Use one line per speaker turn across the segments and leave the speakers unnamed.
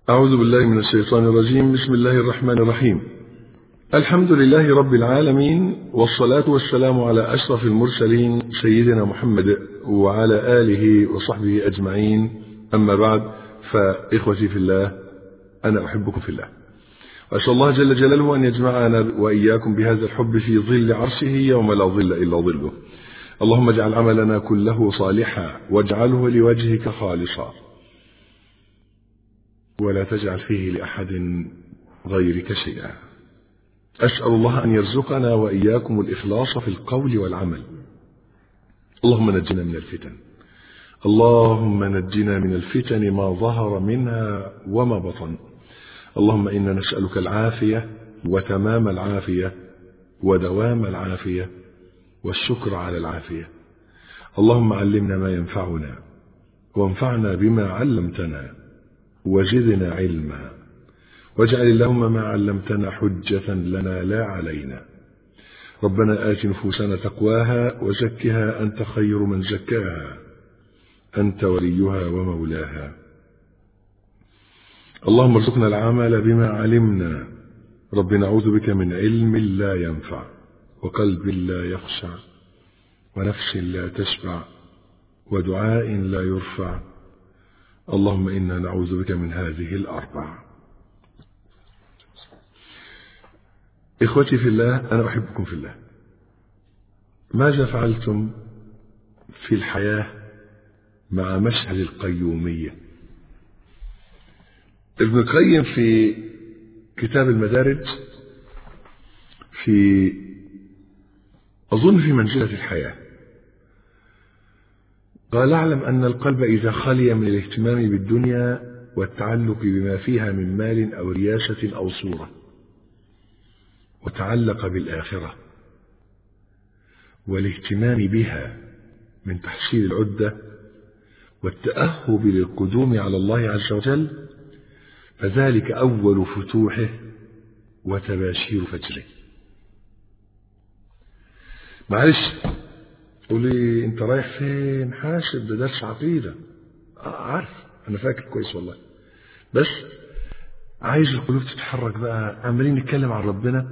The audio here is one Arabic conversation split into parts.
أعوذ بالله من الشيطان الرجيم. بسم الله الرحمن الرحيم. الحمد لله رب العالمين، والصلاة والسلام على أشرف المرسلين سيدنا محمد وعلى آله وصحبه أجمعين. أما بعد، فإخوتي في الله، أنا أحبكم في الله، وأسأل الله جل جلاله أن يجمعنا وإياكم بهذا الحب في ظل عرشه يوم لا ظل إلا ظله. اللهم اجعل عملنا كله صالحا واجعله لوجهك خالصا، ولا تجعل فيه لأحد غيرك شيئا. أسأل الله أن يرزقنا وإياكم الإخلاص في القول والعمل. اللهم نجنا من الفتن، اللهم نجنا من الفتن ما ظهر منها وما بطن. اللهم إنا نسألك العافية وتمام العافية ودوام العافية والشكر على العافية. اللهم علمنا ما ينفعنا، وانفعنا بما علمتنا، وزدنا علما، واجعل اللهم ما علمتنا حجة لنا لا علينا. ربنا آت نفوسنا تقواها وزكها أنت خير من زكاها، أنت وليها ومولاها. اللهم ارزقنا العمل بما علمنا. رب نعوذ بك من علم لا ينفع، وقلب لا يخشع، ونفس لا تشبع، ودعاء لا يرفع. اللهم إنا نعوذ بك من هذه الأربع. إخوتي في الله، أنا أحبكم في الله. ماذا فعلتم في الحياة مع مشهد القيومية؟ ابن القيم في كتاب المدارج، أظن في منزلة الحياة، قال: اعلم أن القلب إذا خلي من الاهتمام بالدنيا والتعلق بما فيها من مال أو رياسة أو صورة، وتعلق بالآخرة والاهتمام بها من تحصيل العدة والتأهب للقدوم على الله عز وجل، فذلك أول فتوحه وتباشير فجره. معلش تقولي انت رايح فين؟ حاسب ده درس عقيدة. عارف، انا فاكر كويس والله، بس عايز القلوب تتحرك بقى. عمالين نتكلم عن ربنا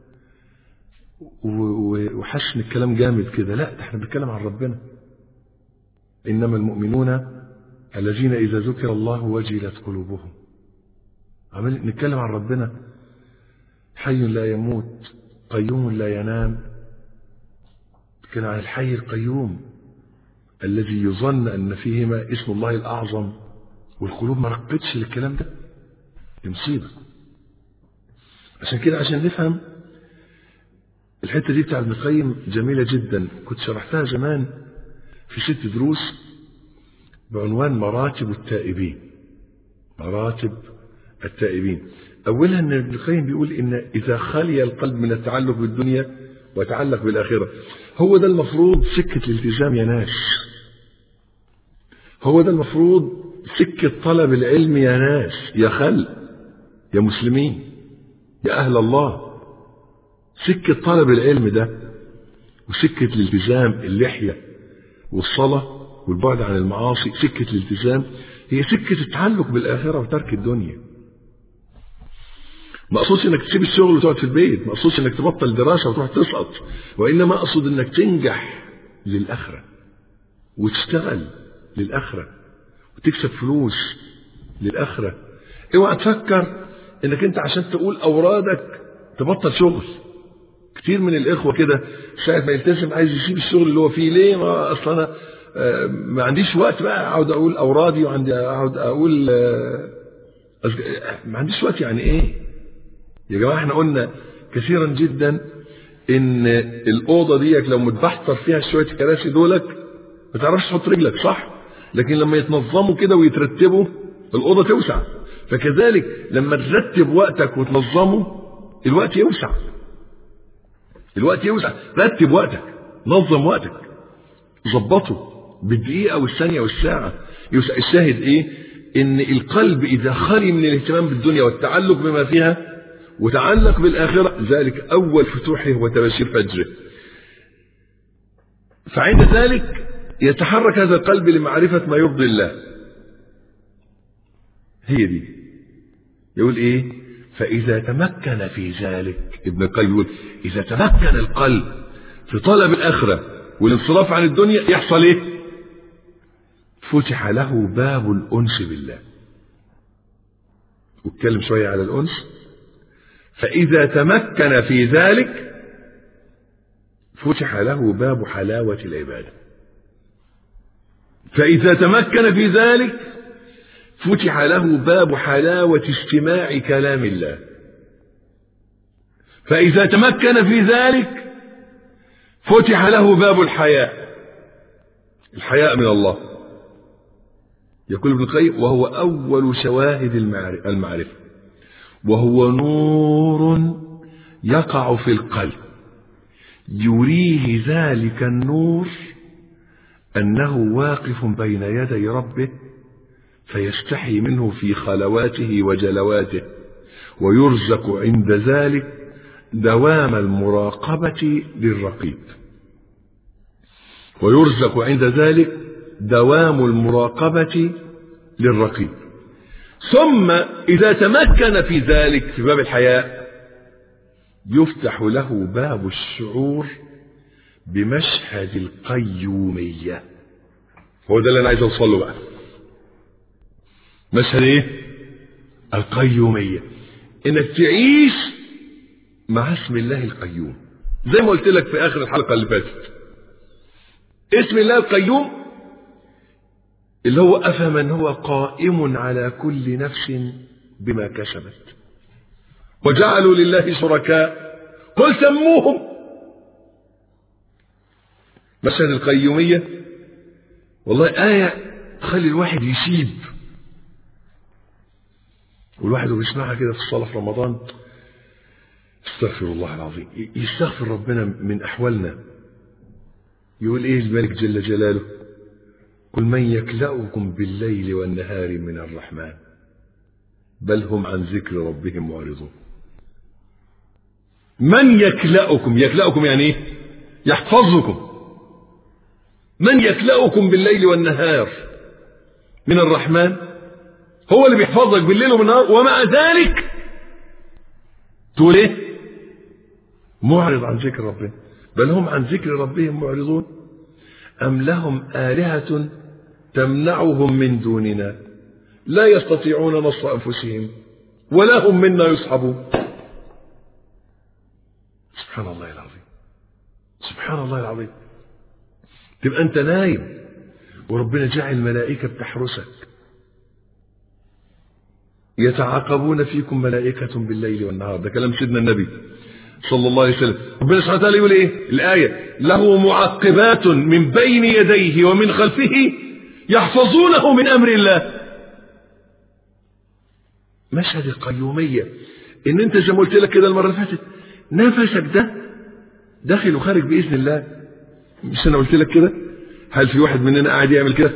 وحاسس ان الكلام جامد كده. لا، ده احنا بنتكلم عن ربنا. انما المؤمنون الذين اذا ذكر الله وجلت قلوبهم. عمالين نتكلم عن ربنا، حي لا يموت، قيوم لا ينام. كان عن الحي القيوم الذي يظن أن فيهما اسم الله الأعظم، والقلوب ما رقتش للكلام ده. دي مصيبة. عشان كده، عشان نفهم الحتة دي بتاع ابن القيم جميلة جدا. كنت شرحتها زمان في 6 دروس بعنوان مراتب التائبين. مراتب التائبين. أولها أن ابن القيم بيقول إن إذا خلي القلب من التعلق بالدنيا وتعلق بالآخرة، هو ده المفروض سكة الالتزام يا ناس. هو ده المفروض سكة طلب العلم يا ناس، يا خلق، يا مسلمين، يا أهل الله. سكة طلب العلم ده وسكة الالتزام، اللحية والصلاة والبعد عن المعاصي، سكة الالتزام هي سكة التعلق بالآخرة وترك الدنيا. ما أقصدش انك تسيب الشغل وتقعد في البيت، ما أقصدش انك تبطل دراسة وتروح تسقط، وإنما أقصد انك تنجح للآخرة وتشتغل للآخرة وتكسب فلوس للآخرة. اوعى تفكر انك انت عشان تقول أورادك تبطل شغل. كتير من الإخوة كده ساعة ما يلتزم عايز يسيب الشغل اللي هو فيه. ليه؟ ما أصلا أنا ما عنديش وقت بقى أقعد أقول أورادي، وعندي أقعد أقول ما عنديش وقت. يعني إيه يا جماعة؟ احنا قلنا كثيرا جدا ان الأوضة ديك لو متبحتر فيها شوية كراسي دولك ما تعرفش تحط رجلك، صح؟ لكن لما يتنظموا كده ويترتبوا الأوضة توسع. فكذلك لما ترتب وقتك وتنظمه الوقت يوسع. الوقت يوسع. رتب وقتك، نظم وقتك، ظبطه بالدقيقة والثانية والساعة يوسع. الشاهد ايه؟ ان القلب اذا خلي من الاهتمام بالدنيا والتعلق بما فيها وتعلق بالآخرة، ذلك أول فتوحه وتباشير فجره. فعند ذلك يتحرك هذا القلب لمعرفة ما يرضي الله. هي دي يقول ايه؟ فإذا تمكن في ذلك، ابن القيم يقول إذا تمكن القلب في طلب الآخرة والانصراف عن الدنيا يحصل ايه؟ فتح له باب الأنس بالله. واتكلم شوية على الأنس. فإذا تمكن في ذلك فتح له باب حلاوة العبادة. فإذا تمكن في ذلك فتح له باب حلاوة استماع كلام الله. فإذا تمكن في ذلك فتح له باب الحياء من الله. يقول ابن القيم وهو أول شواهد المعرفة، وهو نور يقع في القلب يريه ذلك النور أنه واقف بين يدي ربه فيستحي منه في خلواته وجلواته، ويرزق عند ذلك دوام المراقبة للرقيب. ويرزق عند ذلك دوام المراقبة للرقيب. ثم إذا تمكن في ذلك في باب الحياء يفتح له باب الشعور بمشهد القيومية. هو ده اللي أنا عايز أوصل له بقى. مشهد إيه؟ القيومية. إنك تعيش مع اسم الله القيوم، زي ما قلت لك في آخر الحلقة اللي فاتت. اسم الله القيوم اللي هو أفمن هو قائم على كل نفس بما كسبت وجعلوا لله شركاء قل سموهم. مشهد القيومية والله آية تخلي الواحد يشيب، والواحد وبيسمعها كده في الصلاة في رمضان استغفر الله العظيم، يستغفر ربنا من أحوالنا. يقول إيه الملك جل جلاله؟ قل من يكلأكم بالليل والنهار من الرحمن بل هم عن ذكر ربهم معرضون. من يكلأكم، يكلأكم يعني إيه؟ يحفظكم. من يكلأكم بالليل والنهار من الرحمن، هو اللي بيحفظك بالليل والنهار، ومع ذلك تقول ايه؟ معرض عن ذكر ربهم بل هم عن ذكر ربهم معرضون أم لهم آلهة تمنعهم من دوننا لا يستطيعون نصر أنفسهم ولا هم منا يصحبون. سبحان الله العظيم، سبحان الله العظيم. تبقى أنت نايم وربنا جعل ملائكة بتحرسك، يتعاقبون فيكم ملائكة بالليل والنهار. ده كلام سيدنا النبي صلى الله عليه وسلم. ربنا سبحانه وتعالى يقول ايه الآية؟ له معقبات من بين يديه ومن خلفه يحفظونه من أمر الله. مشهد القيومية ان انت زي ما قلت لك كده المرة اللي فاتت، نفسك ده داخل وخارج بإذن الله. مش انا قلت لك كده؟ هل في واحد مننا قاعد يعمل كده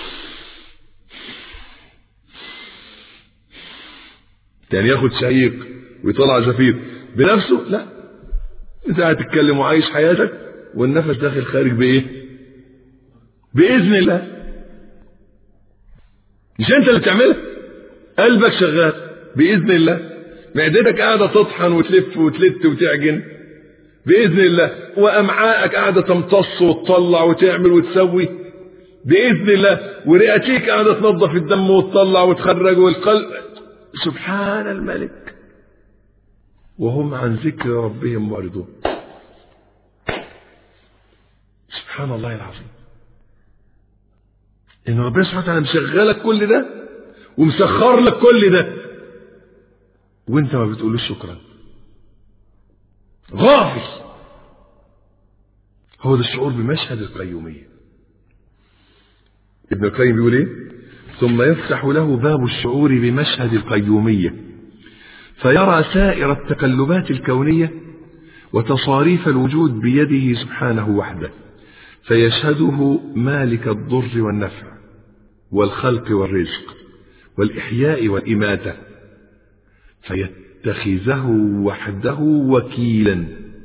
يعني ياخد شهيق ويطلع زفير بنفسه؟ لا، انت قاعد تتكلم وعايش حياتك والنفس داخل خارج بايه؟ باذن الله. مش انت اللي بتعملها، قلبك شغال باذن الله، معدتك قاعده تطحن وتلف وتلت وتعجن باذن الله، وامعائك قاعده تمتص وتطلع وتعمل وتسوي باذن الله، ورئتيك قاعده تنظف الدم وتطلع وتخرج، والقلب سبحان الملك وهم عن ذكر ربهم معرضون. سبحان الله العظيم، ان ربنا سبحانه وتعالى مشغلك كل ده ومسخر لك كل ده وانت ما بتقولوش شكرا، غافل. هو ده الشعور بمشهد القيومية. ابن القيم بيقول ايه؟ ثم يفتح له باب الشعور بمشهد القيومية فيرى سائر التقلبات الكونية وتصاريف الوجود بيده سبحانه وحده، فيشهده مالك الضر والنفع والخلق والرزق والإحياء والإماتة، فيتخذه وحده وكيلا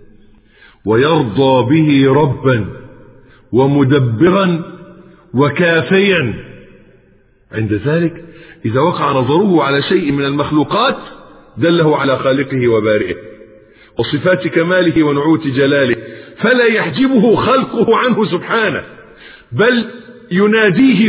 ويرضى به ربا ومدبرا وكافيا. عند ذلك إذا وقع نظره على شيء من المخلوقات دله على خالقه وبارئه وصفات كماله ونعوت جلاله، فلا يحجبه خلقه عنه سبحانه، بل يناديه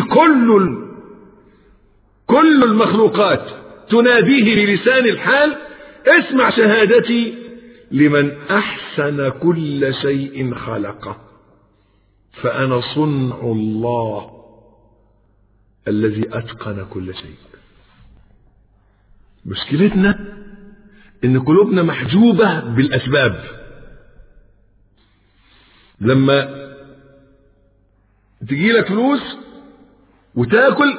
كل المخلوقات تناديه بلسان الحال: اسمع شهادتي لمن أحسن كل شيء خلقه، فأنا صنع الله الذي أتقن كل شيء. مشكلتنا إن قلوبنا محجوبة بالأسباب. لما تجيلك فلوس وتاكل،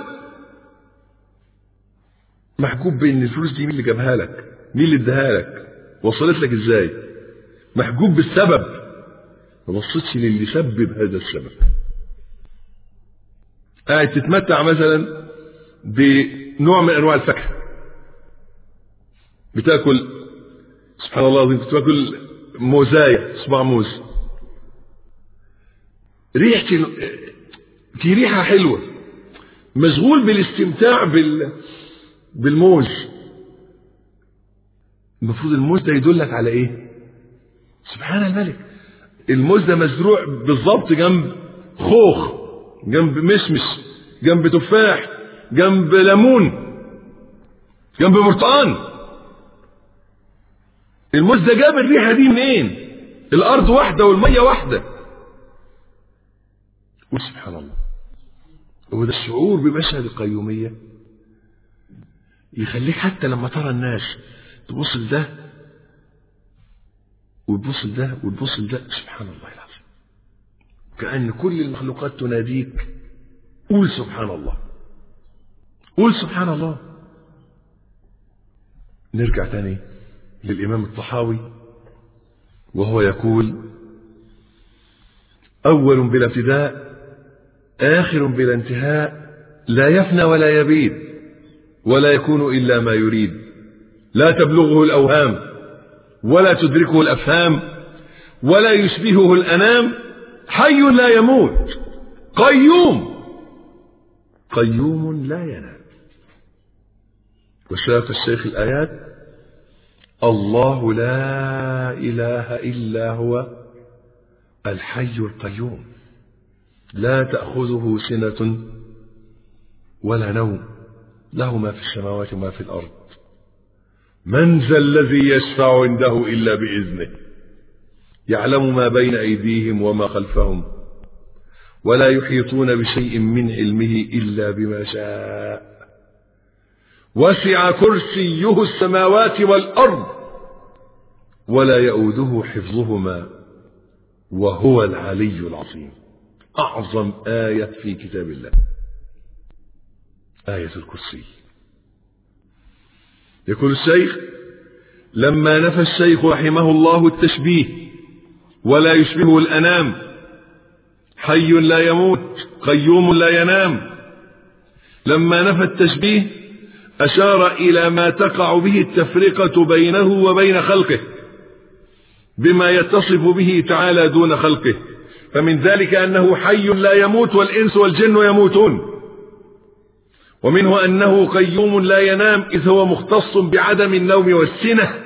محجوب بين الفلوس دي مين اللي جابها لك، مين اللي اداها لك، وصلت لك ازاي، محجوب بالسبب، ما بصيتش للي سبب هذا السبب. قاعد تتمتع مثلا بنوع من انواع الفاكهه، بتاكل سبحان الله العظيم بتاكل موزايه، صباع موز، في ريحه حلوه، مشغول بالاستمتاع بالموز. المفروض الموز ده يدلك على ايه؟ سبحان الملك. الموز ده مزروع بالضبط جنب خوخ، جنب مشمش، جنب تفاح، جنب ليمون، جنب برتقان. الموز ده جاب الريحه دي منين؟ الارض واحده والميه واحده. وسبحان الله، هو ده الشعور بمشهد القيوميه يخليك حتى لما ترى الناس تبص لده وتبص لده وتبص لده، سبحان الله العظيم، كأن كل المخلوقات تناديك: قول سبحان الله، قول سبحان الله. نرجع تاني للإمام الطحاوي وهو يقول: أول بلا ابتداء، آخر بلا انتهاء، لا يفنى ولا يبيد، ولا يكون إلا ما يريد، لا تبلغه الأوهام ولا تدركه الأفهام، ولا يشبهه الأنام، حي لا يموت، قيوم لا ينام. وشاف الشيخ الآيات: الله لا إله إلا هو الحي القيوم، لا تأخذه سنة ولا نوم، له ما في السماوات وما في الأرض، من ذا الذي يشفع عنده إلا بإذنه، يعلم ما بين أيديهم وما خلفهم، ولا يحيطون بشيء من علمه إلا بما شاء، وسع كرسيه السماوات والأرض ولا يؤوده حفظهما وهو العلي العظيم. أعظم آية في كتاب الله آية الكرسي. يقول الشيخ: لما نفى الشيخ رحمه الله التشبيه ولا يشبهه الأنام، حي لا يموت، قيوم لا ينام، لما نفى التشبيه أشار إلى ما تقع به التفرقة بينه وبين خلقه بما يتصف به تعالى دون خلقه، فمن ذلك أنه حي لا يموت والإنس والجن يموتون، ومنه أنه قيوم لا ينام إذ هو مختص بعدم النوم والسنة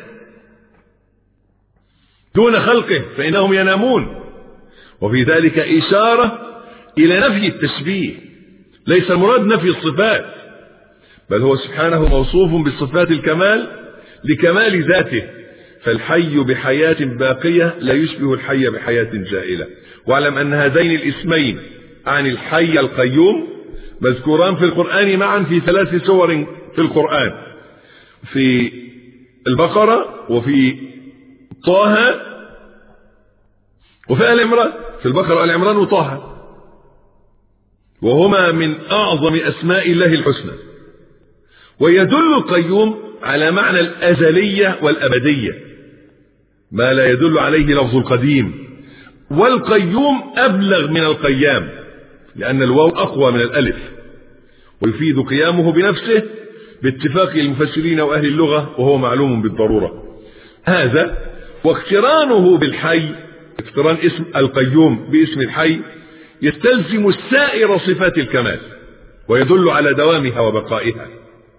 دون خلقه فإنهم ينامون. وفي ذلك إشارة إلى نفي التشبيه، ليس المراد نفي الصفات، بل هو سبحانه موصوف بالصفات الكمال لكمال ذاته، فالحي بحياة باقية لا يشبه الحي بحياة زائلة. واعلم أن هذين الاسمين عن الحي القيوم مذكوران في القرآن معا في 3 سور في القرآن، في البقرة وفي طه وفي آل عمران، في البقرة وآل عمران وطه، وهما من أعظم أسماء الله الحسنى. ويدل القيوم على معنى الأزلية والأبدية، ما لا يدل عليه لفظ القديم، والقيوم أبلغ من القيام لأن الواو أقوى من الألف، ويفيد قيامه بنفسه باتفاق المفسرين وأهل اللغة، وهو معلوم بالضرورة. هذا واقترانه بالحي، اقتران اسم القيوم باسم الحي يستلزم سائر صفات الكمال ويدل على دوامها وبقائها.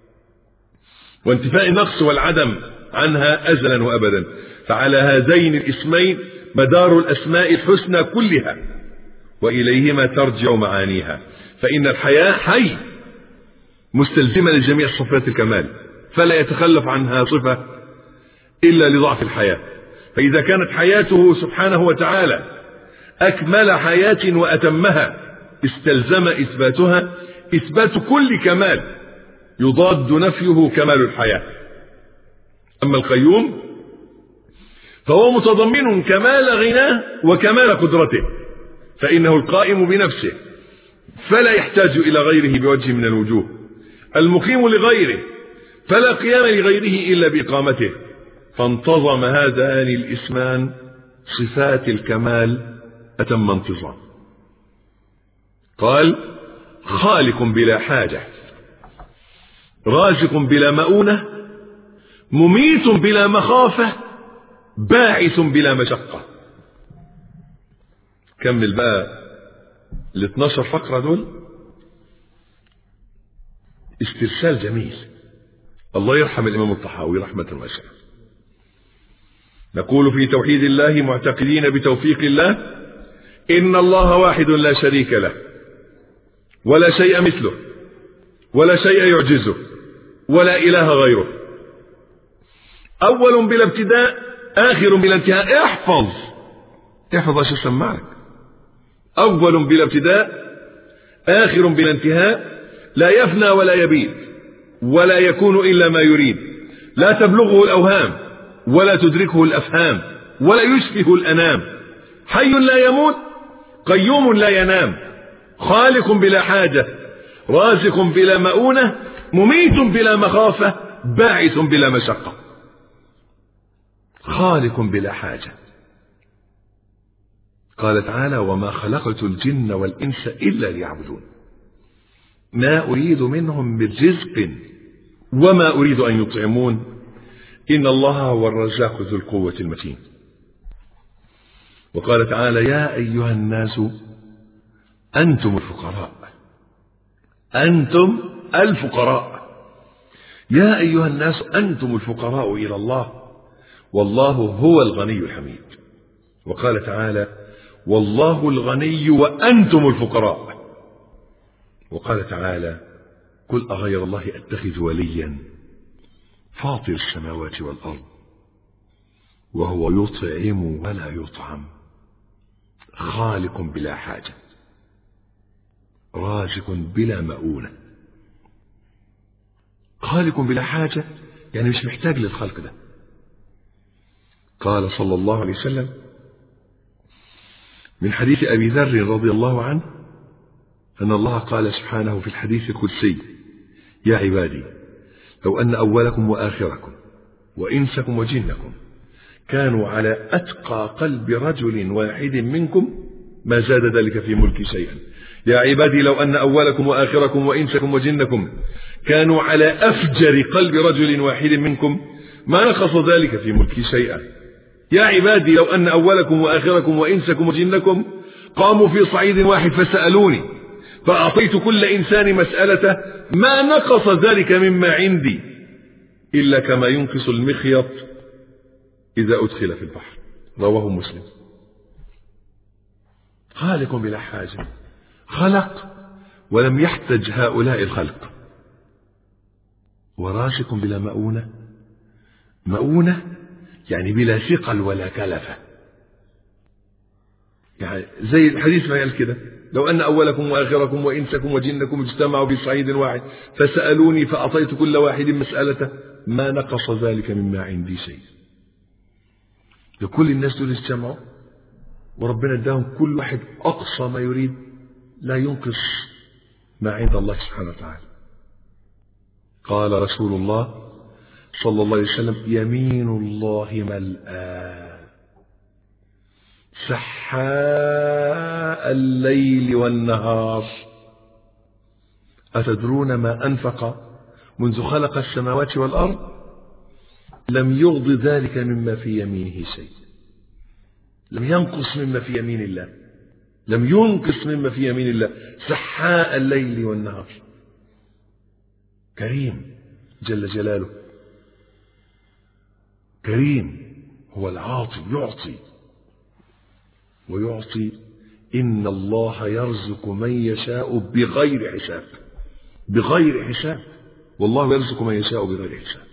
وانتفاء النقص والعدم عنها أزلا وأبدا. فعلى هذين الاسمين مدار الأسماء الحسنى كلها، وإليهما ترجع معانيها. فإن الحياة حي مستلزمة لجميع صفات الكمال، فلا يتخلف عنها صفة إلا لضعف الحياة. فإذا كانت حياته سبحانه وتعالى أكمل حياة وأتمها، استلزم إثباتها إثبات كل كمال يضاد نفيه كمال الحياة. أما القيوم فهو متضمن كمال غناه وكمال قدرته، فإنه القائم بنفسه فلا يحتاج إلى غيره بوجه من الوجوه، المقيم لغيره فلا قيام لغيره إلا بإقامته. فانتظم هذان الاسمان صفات الكمال أتم انتظام. قال: خالق بلا حاجة، رازق بلا مؤونة، مميت بلا مخافة، باعث بلا مشقة. كمل بقى ال 12 فقرة دول، استرسال جميل. الله يرحم الإمام الطحاوي رحمة واسعة. نقول في توحيد الله معتقدين بتوفيق الله: إن الله واحد لا شريك له، ولا شيء مثله، ولا شيء يعجزه، ولا إله غيره، أول بلا ابتداء، آخر بلا انتهاء. احفظ عشان اسمعك. أول بلا ابتداء، آخر بلا انتهاء، لا يفنى ولا يبيد، ولا يكون إلا ما يريد، لا تبلغه الأوهام ولا تدركه الأفهام، ولا يشفه الأنام، حي لا يموت، قيوم لا ينام، خالق بلا حاجة، رازق بلا مؤونة، مميت بلا مخافة، باعث بلا مشقة. خالق بلا حاجة. قال تعالى: وما خلقت الجن والإنس إلا ليعبدون، ما أريد منهم من رزق وما أريد أن يطعمون، إن الله هو الرزاق ذو القوة المتين. وقال تعالى: يا أيها الناس أنتم الفقراء، أنتم الفقراء، يا أيها الناس أنتم الفقراء إلى الله والله هو الغني الحميد. وقال تعالى: والله الغني وأنتم الفقراء. وقال تعالى: قل أغير الله أتخذ وليا فاطر السماوات والأرض وهو يطعم ولا يطعم، خالق بلا حاجة، رازق بلا مؤونة. خالق بلا حاجة يعني مش محتاج للخلق ده. قال صلى الله عليه وسلم من حديث أبي ذر رضي الله عنه أن الله قال سبحانه في الحديث القدسي: يا عبادي لو أن أولكم وآخركم وإنسكم وجنكم كانوا على أتقى قلب رجل واحد منكم ما زاد ذلك في ملكي شيئا. يا عبادي لو أن أولكم وآخركم وإنسكم وجنكم كانوا على أفجر قلب رجل واحد منكم ما نقص ذلك في ملكي شيئا. يا عبادي لو أن أولكم وآخركم وإنسكم وجنكم قاموا في صعيد واحد فسألوني فأعطيت كل إنسان مسألته ما نقص ذلك مما عندي إلا كما ينقص المخيط إذا أدخل في البحر. رواه مسلم. خالق بلا حاجة، خلق ولم يحتج هؤلاء الخلق. ورازق بلا مؤونة، مؤونة يعني بلا ثقل ولا كلفة. يعني زي الحديث ما قال كده: لو أن أولكم وآخركم وإنسكم وجنكم اجتمعوا في صعيد واحد فسألوني فأعطيت كل واحد مسألته ما نقص ذلك مما عندي شيء. لكل الناس دول اجتمعوا وربنا اداهم كل واحد أقصى ما يريد، لا ينقص ما عند الله سبحانه وتعالى. قال رسول الله صلى الله عليه وسلم: يمين الله ملآ سحاء الليل والنهار. أتدرون ما أنفق منذ خلق السماوات والأرض؟ لم يغض ذلك مما في يمينه شيء، لم ينقص مما في يمين الله، لم ينقص مما في يمين الله. سحاء الليل والنهار، كريم جل جلاله كريم، هو العاطي، يعطي ويعطي. إن الله يرزق من يشاء بغير حساب، بغير حساب، والله يرزق من يشاء بغير حساب.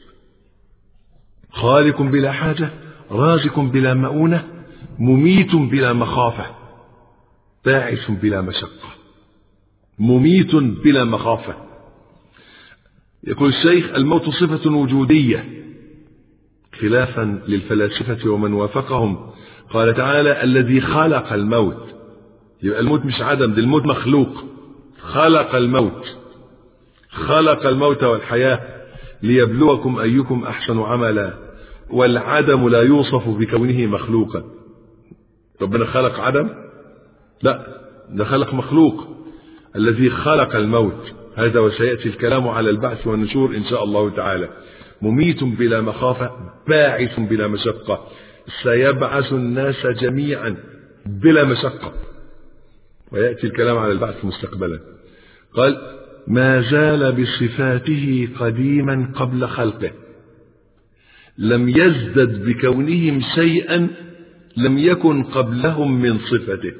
خالق بلا حاجة، رازق بلا مؤونة، مميت بلا مخافة، باعث بلا مشقة، مميت بلا مخافة. يقول الشيخ: الموت صفة وجودية خلافا للفلاسفة ومن وافقهم. قال تعالى: الذي خلق الموت. يبقى الموت مش عدم، ده الموت مخلوق. خلق الموت، خلق الموت والحياة ليبلوكم أيكم أحسن عملا. والعدم لا يوصف بكونه مخلوقا. ربنا خلق عدم؟ لا، ده خلق مخلوق. الذي خلق الموت، هذا وسيأتي الكلام على البعث والنشور إن شاء الله تعالى. مميت بلا مخافة، باعث بلا مشقة، سيبعث الناس جميعا بلا مشقة، ويأتي الكلام على البعث مستقبلا. قال: ما زال بصفاته قديما قبل خلقه، لم يزدد بكونهم شيئا لم يكن قبلهم من صفته،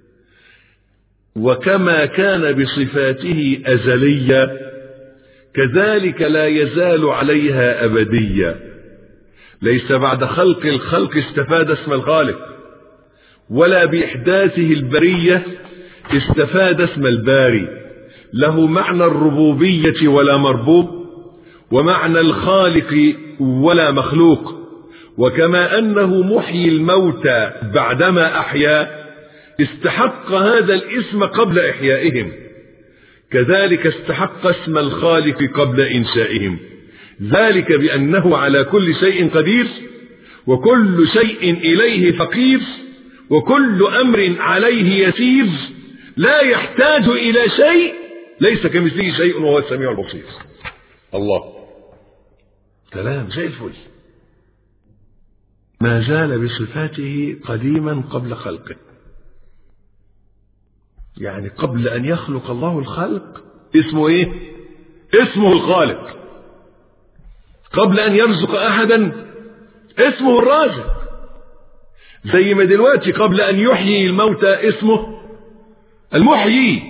وكما كان بصفاته أزليا كذلك لا يزال عليها أبديا. ليس بعد خلق الخلق استفاد اسم الخالق، ولا بإحداثه البرية استفاد اسم الباري. له معنى الربوبية ولا مربوب، ومعنى الخالق ولا مخلوق. وكما أنه محيي الموتى بعدما أحيا استحق هذا الاسم قبل إحيائهم، كذلك استحق اسم الخالق قبل إنشائهم. ذلك بأنه على كل شيء قدير، وكل شيء إليه فقير، وكل أمر عليه يسير، لا يحتاج إلى شيء، ليس كمثله شيء وهو السميع البصير. الله، كلام زي الفل. ما زال بصفاته قديما قبل خلقه، يعني قبل أن يخلق الله الخلق اسمه إيه؟ اسمه الخالق. قبل أن يرزق أحدا اسمه الرازق. زي ما دلوقتي قبل أن يحيي الموتى اسمه المحيي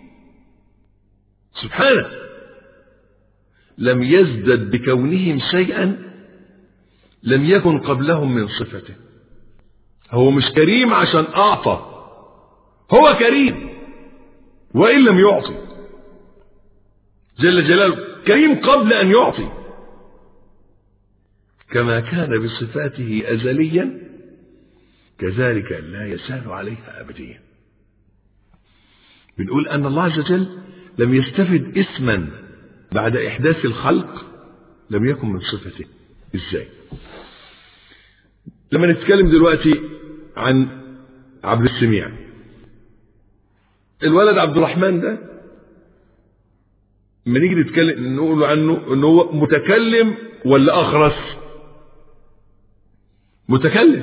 سبحانه. لم يزدد بكونهم شيئا لم يكن قبلهم من صفته. هو مش كريم عشان أعطى، هو كريم وإن لم يعطي، جل جلاله كريم قبل أن يعطي. كما كان بصفاته أزليا كذلك لا يزال عليها أبديا. بنقول أن الله عز وجل لم يستفد اسما بعد إحداث الخلق لم يكن من صفته. إزاي؟ لما نتكلم دلوقتي عن عبد السميع، الولد عبد الرحمن ده لما نيجي نتكلم نقول عنه انه هو متكلم ولا اخرس؟ متكلم.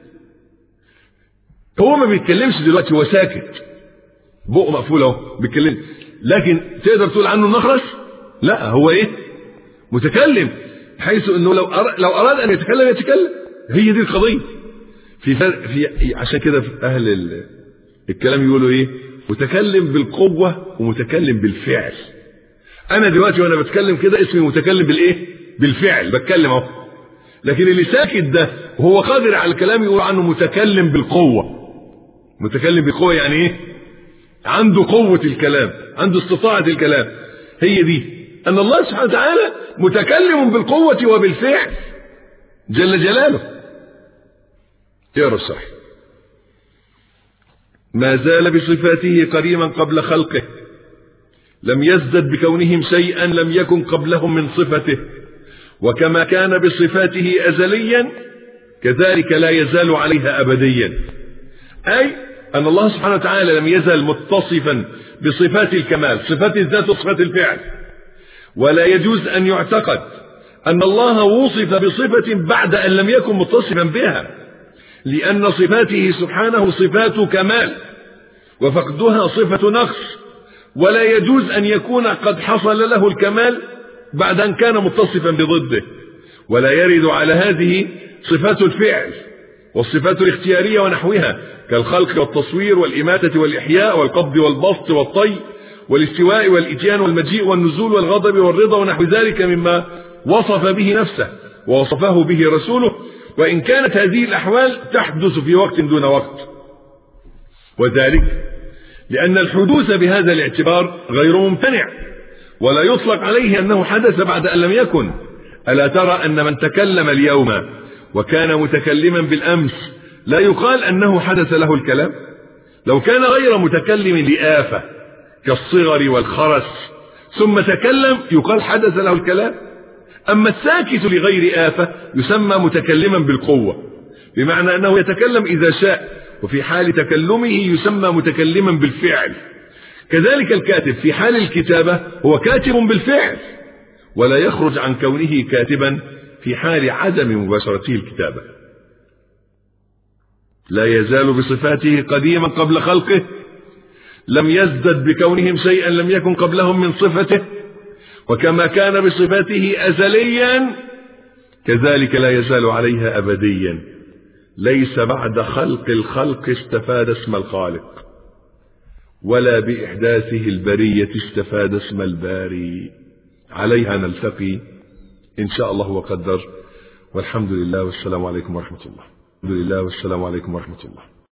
هو ما بيتكلمش دلوقتي، هو ساكت، بقه مقفول اهو بيتكلم، لكن تقدر تقول عنه نخرس؟ لا، هو ايه؟ متكلم، حيث انه لو اراد ان يتكلم يتكلم. هي دي القضيه. في فرق عشان كده في اهل الكلام يقولوا ايه؟ متكلم بالقوه ومتكلم بالفعل. انا دلوقتي وانا بتكلم كده اسمي متكلم بالايه؟ بالفعل، بتكلم اهو. لكن اللي ساكت ده وهو قادر على الكلام يقول عنه متكلم بالقوه. متكلم بالقوه يعني ايه؟ عنده قوه الكلام، عنده استطاعه الكلام. هي دي ان الله سبحانه وتعالى متكلم بالقوه وبالفعل جل جلاله. اقرا الصحيح. ما زال بصفاته قديما قبل خلقه، لم يزدد بكونهم شيئا لم يكن قبلهم من صفته، وكما كان بصفاته أزليا كذلك لا يزال عليها أبديا. أي أن الله سبحانه وتعالى لم يزل متصفا بصفات الكمال، صفات الذات وصفات الفعل. ولا يجوز أن يعتقد أن الله وصف بصفة بعد أن لم يكن متصفا بها، لأن صفاته سبحانه صفات كمال، وفقدها صفة نقص. ولا يجوز أن يكون قد حصل له الكمال بعد أن كان متصفا بضده. ولا يرد على هذه صفات الفعل والصفات الاختيارية ونحوها كالخلق والتصوير والإماتة والإحياء والقبض والبسط والطي والاستواء والإتيان والمجيء والنزول والغضب والرضا ونحو ذلك مما وصف به نفسه ووصفه به رسوله، وإن كانت هذه الأحوال تحدث في وقت دون وقت، وذلك لأن الحدوث بهذا الاعتبار غير ممتنع ولا يطلق عليه أنه حدث بعد أن لم يكن. ألا ترى أن من تكلم اليوم وكان متكلما بالأمس لا يقال أنه حدث له الكلام؟ لو كان غير متكلم لآفة كالصغر والخرس ثم تكلم يقال حدث له الكلام. أما الساكت لغير آفة يسمى متكلما بالقوة، بمعنى أنه يتكلم إذا شاء، وفي حال تكلمه يسمى متكلما بالفعل. كذلك الكاتب في حال الكتابة هو كاتب بالفعل، ولا يخرج عن كونه كاتبا في حال عدم مباشرته الكتابة. لا يزال بصفاته قديما قبل خلقه، لم يزدد بكونهم شيئا لم يكن قبلهم من صفته، وكما كان بصفاته أزليا كذلك لا يزال عليها أبديا. ليس بعد خلق الخلق استفاد اسم الخالق، ولا بإحداثه البرية استفاد اسم الباري. عليها نلتقي إن شاء الله وقدر، والحمد لله والسلام عليكم ورحمة الله. الحمد لله والسلام عليكم ورحمة الله.